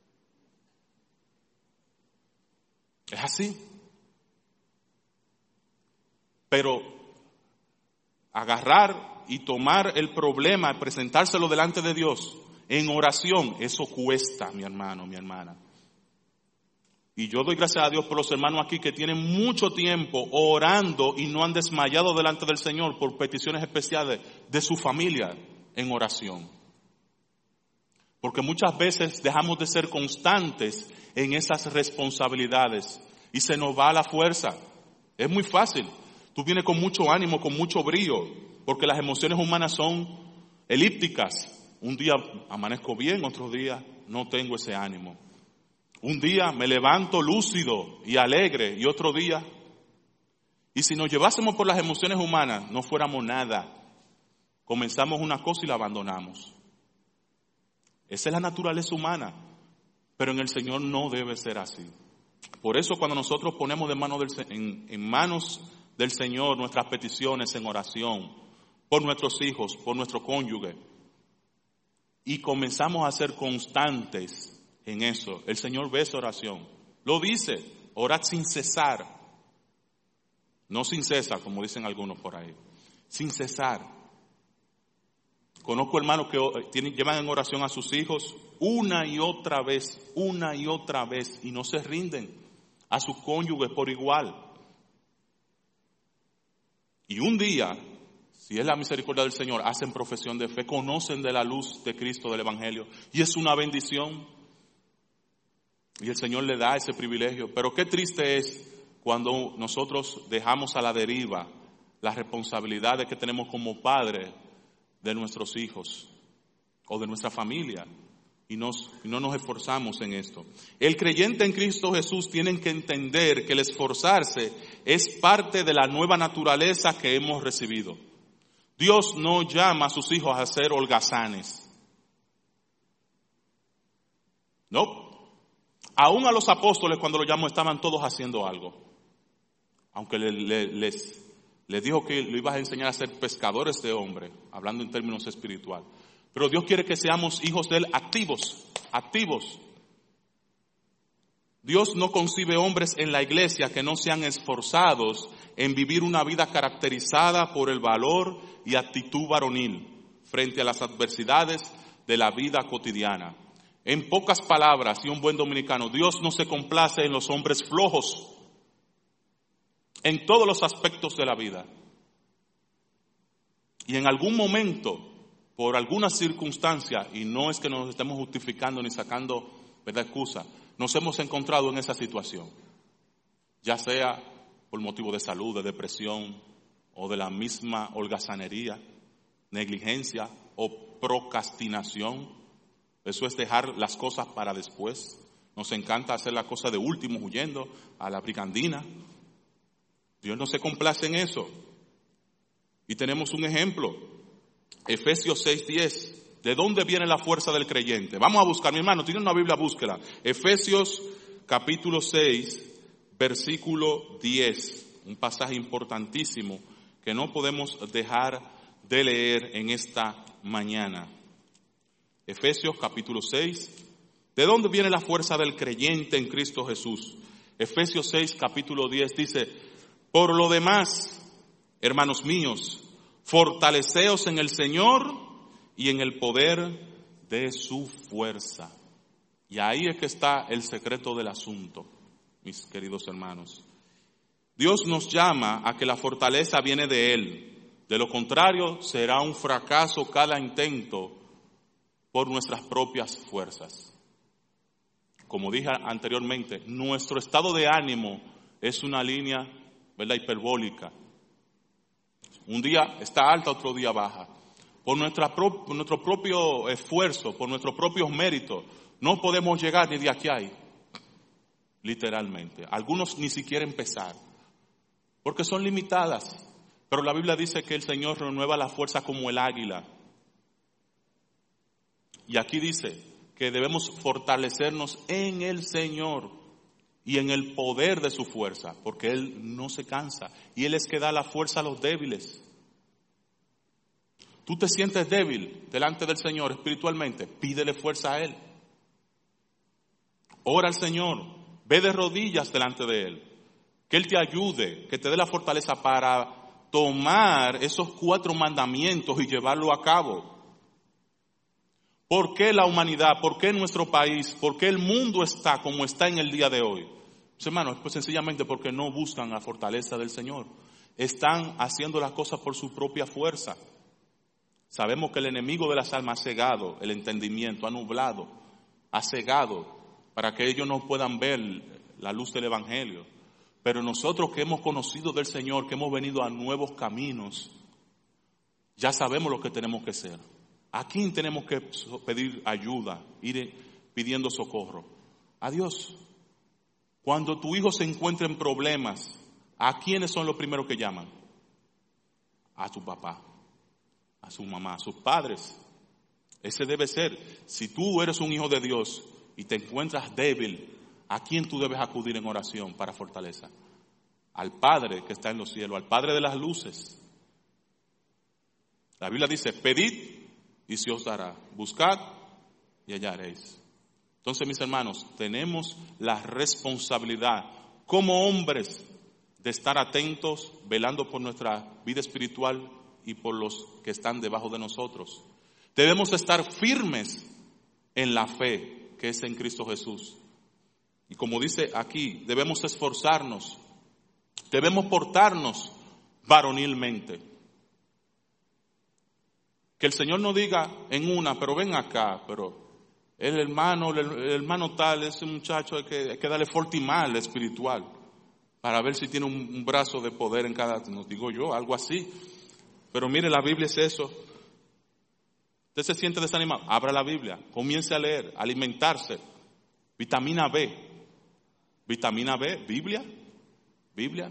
Es así. Pero agarrar y tomar el problema, presentárselo delante de Dios en oración, eso cuesta, mi hermano, mi hermana. Y yo doy gracias a Dios por los hermanos aquí que tienen mucho tiempo orando y no han desmayado delante del Señor por peticiones especiales de su familia en oración. Porque muchas veces dejamos de ser constantes en esas responsabilidades y se nos va la fuerza. Es muy fácil. Tú vienes con mucho ánimo, con mucho brío, porque las emociones humanas son elípticas. Un día amanezco bien, otro día no tengo ese ánimo. Un día me levanto lúcido y alegre y otro día. Y si nos llevásemos por las emociones humanas, no fuéramos nada. Comenzamos una cosa y la abandonamos. Esa es la naturaleza humana, pero en el Señor no debe ser así. Por eso cuando nosotros ponemos de mano del, en, en manos del Señor nuestras peticiones en oración, por nuestros hijos, por nuestro cónyuge, y comenzamos a ser constantes en eso, el Señor ve esa oración. Lo dice, orad sin cesar. No sin cesar, como dicen algunos por ahí. Sin cesar. Conozco hermanos que tienen, llevan en oración a sus hijos una y otra vez, una y otra vez, y no se rinden a sus cónyuges por igual. Y un día, si es la misericordia del Señor, hacen profesión de fe, conocen de la luz de Cristo, del Evangelio, y es una bendición. Y el Señor le da ese privilegio. Pero qué triste es cuando nosotros dejamos a la deriva las responsabilidades que tenemos como padres de nuestros hijos o de nuestra familia y, nos, y no nos esforzamos en esto. El creyente en Cristo Jesús tiene que entender que el esforzarse es parte de la nueva naturaleza que hemos recibido. Dios no llama a sus hijos a ser holgazanes. No. Aún a los apóstoles cuando los llamó estaban todos haciendo algo. Aunque le, le, les, les dijo que lo ibas a enseñar a ser pescadores de hombres, hablando en términos espirituales. Pero Dios quiere que seamos hijos de Él activos, activos. Dios no concibe hombres en la iglesia que no sean esforzados en vivir una vida caracterizada por el valor y actitud varonil frente a las adversidades de la vida cotidiana. En pocas palabras y un buen dominicano, Dios no se complace en los hombres flojos en todos los aspectos de la vida. Y en algún momento, por alguna circunstancia, y no es que nos estemos justificando ni sacando, ¿verdad?, excusa, nos hemos encontrado en esa situación. Ya sea por motivo de salud, de depresión, o de la misma holgazanería, negligencia o procrastinación. Eso es dejar las cosas para después. Nos encanta hacer las cosas de último, huyendo a la brigandina. Dios no se complace en eso. Y tenemos un ejemplo. Efesios seis diez. ¿De dónde viene la fuerza del creyente? Vamos a buscar, mi hermano, tiene una Biblia, búsquela. Efesios capítulo seis, versículo diez. Un pasaje importantísimo que no podemos dejar de leer en esta mañana. Efesios capítulo seis. ¿De dónde viene la fuerza del creyente en Cristo Jesús? Efesios seis, capítulo diez dice: por lo demás, hermanos míos, fortaleceos en el Señor y en el poder de su fuerza. Y ahí es que está el secreto del asunto, mis queridos hermanos. Dios nos llama a que la fortaleza viene de Él. De lo contrario, será un fracaso cada intento por nuestras propias fuerzas. Como dije anteriormente, nuestro estado de ánimo es una línea, ¿verdad?, hiperbólica. Un día está alta, otro día baja. Por, nuestra pro, por nuestro propio esfuerzo, por nuestros propios méritos, no podemos llegar ni de aquí a ahí. Literalmente. Algunos ni siquiera empezar. Porque son limitadas. Pero la Biblia dice que el Señor renueva la fuerza como el águila. Y aquí dice que debemos fortalecernos en el Señor y en el poder de su fuerza, porque Él no se cansa y Él es que da la fuerza a los débiles. Tú te sientes débil delante del Señor espiritualmente, pídele fuerza a Él. Ora al Señor, ve de rodillas delante de Él, que Él te ayude, que te dé la fortaleza para tomar esos cuatro mandamientos y llevarlo a cabo. ¿Por qué la humanidad? ¿Por qué nuestro país? ¿Por qué el mundo está como está en el día de hoy? Pues hermanos, pues sencillamente porque no buscan la fortaleza del Señor. Están haciendo las cosas por su propia fuerza. Sabemos que el enemigo de las almas ha cegado el entendimiento, ha nublado, ha cegado para que ellos no puedan ver la luz del Evangelio. Pero nosotros que hemos conocido del Señor, que hemos venido a nuevos caminos, ya sabemos lo que tenemos que hacer. ¿A quién tenemos que pedir ayuda, ir pidiendo socorro? A Dios. Cuando tu hijo se encuentra en problemas, ¿a quiénes son los primeros que llaman? A tu papá, a su mamá, a sus padres. Ese debe ser. Si tú eres un hijo de Dios y te encuentras débil, ¿a quién tú debes acudir en oración para fortaleza? Al Padre que está en los cielos, al Padre de las luces. La Biblia dice: pedid y se os dará, buscad y hallaréis. Entonces, mis hermanos, tenemos la responsabilidad como hombres de estar atentos, velando por nuestra vida espiritual y por los que están debajo de nosotros. Debemos estar firmes en la fe que es en Cristo Jesús. Y como dice aquí, debemos esforzarnos, debemos portarnos varonilmente. Que el Señor no diga en una, pero ven acá, pero el hermano, el, el hermano tal, ese muchacho hay que, hay que darle fortimal espiritual para ver si tiene un, un brazo de poder en cada, no digo yo, algo así. Pero mire, la Biblia es eso. Usted se siente desanimado, abra la Biblia, comience a leer, a alimentarse. Vitamina B. Vitamina B, Biblia, Biblia.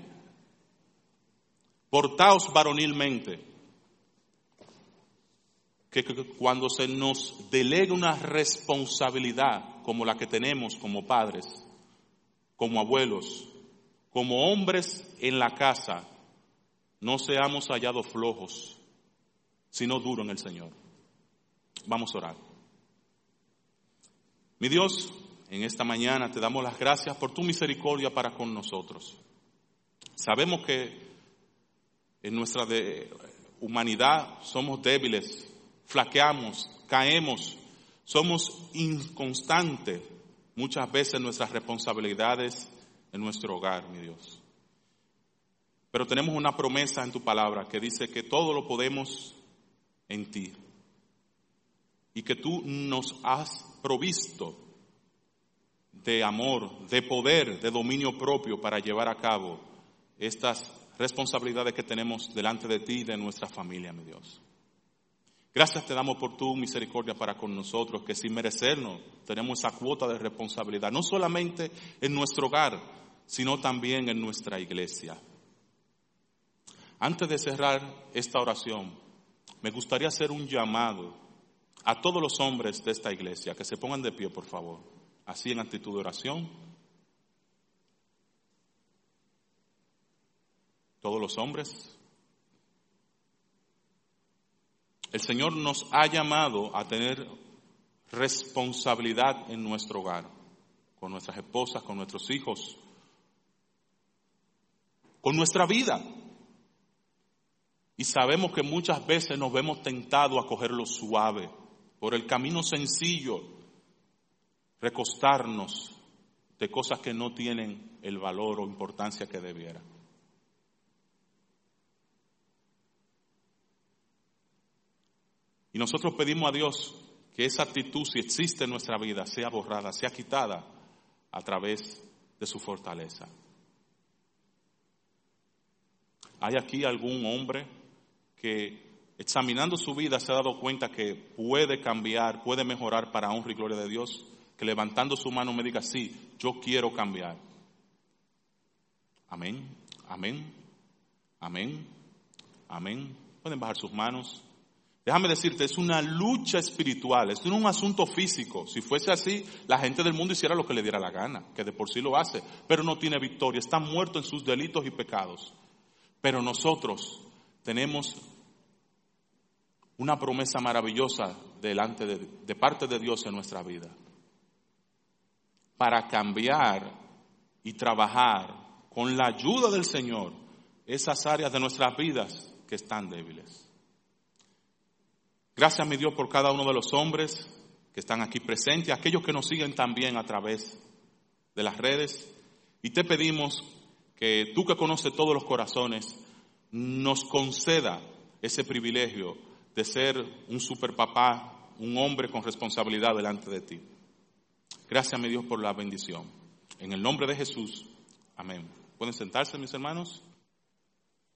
Portaos varonilmente. Que, que, que cuando se nos delegue una responsabilidad como la que tenemos como padres, como abuelos, como hombres en la casa, no seamos hallados flojos, sino duros en el Señor. Vamos a orar. Mi Dios, en esta mañana te damos las gracias por tu misericordia para con nosotros. Sabemos que en nuestra de humanidad somos débiles, flaqueamos, caemos, somos inconstantes muchas veces en nuestras responsabilidades en nuestro hogar, mi Dios. Pero tenemos una promesa en tu palabra que dice que todo lo podemos en ti y que tú nos has provisto de amor, de poder, de dominio propio para llevar a cabo estas responsabilidades que tenemos delante de ti y de nuestra familia, mi Dios. Gracias te damos por tu misericordia para con nosotros, que sin merecernos tenemos esa cuota de responsabilidad, no solamente en nuestro hogar, sino también en nuestra iglesia. Antes de cerrar esta oración, me gustaría hacer un llamado a todos los hombres de esta iglesia, que se pongan de pie, por favor, así en actitud de oración. Todos los hombres. El Señor nos ha llamado a tener responsabilidad en nuestro hogar, con nuestras esposas, con nuestros hijos, con nuestra vida. Y sabemos que muchas veces nos vemos tentados a cogerlo suave, por el camino sencillo, recostarnos de cosas que no tienen el valor o importancia que debiera. Y nosotros pedimos a Dios que esa actitud, si existe en nuestra vida, sea borrada, sea quitada a través de su fortaleza. ¿Hay aquí algún hombre que, examinando su vida, se ha dado cuenta que puede cambiar, puede mejorar para honra y gloria de Dios? Que levantando su mano me diga, sí, yo quiero cambiar. Amén, amén, amén, amén. Pueden bajar sus manos. Déjame decirte, es una lucha espiritual, es no un asunto físico. Si fuese así, la gente del mundo hiciera lo que le diera la gana, que de por sí lo hace, pero no tiene victoria, está muerto en sus delitos y pecados. Pero nosotros tenemos una promesa maravillosa delante de, de parte de Dios en nuestra vida, para cambiar y trabajar con la ayuda del Señor esas áreas de nuestras vidas que están débiles. Gracias, mi Dios, por cada uno de los hombres que están aquí presentes, aquellos que nos siguen también a través de las redes. Y te pedimos que tú, que conoces todos los corazones, nos conceda ese privilegio de ser un superpapá, un hombre con responsabilidad delante de ti. Gracias, mi Dios, por la bendición. En el nombre de Jesús. Amén. ¿Pueden sentarse, mis hermanos?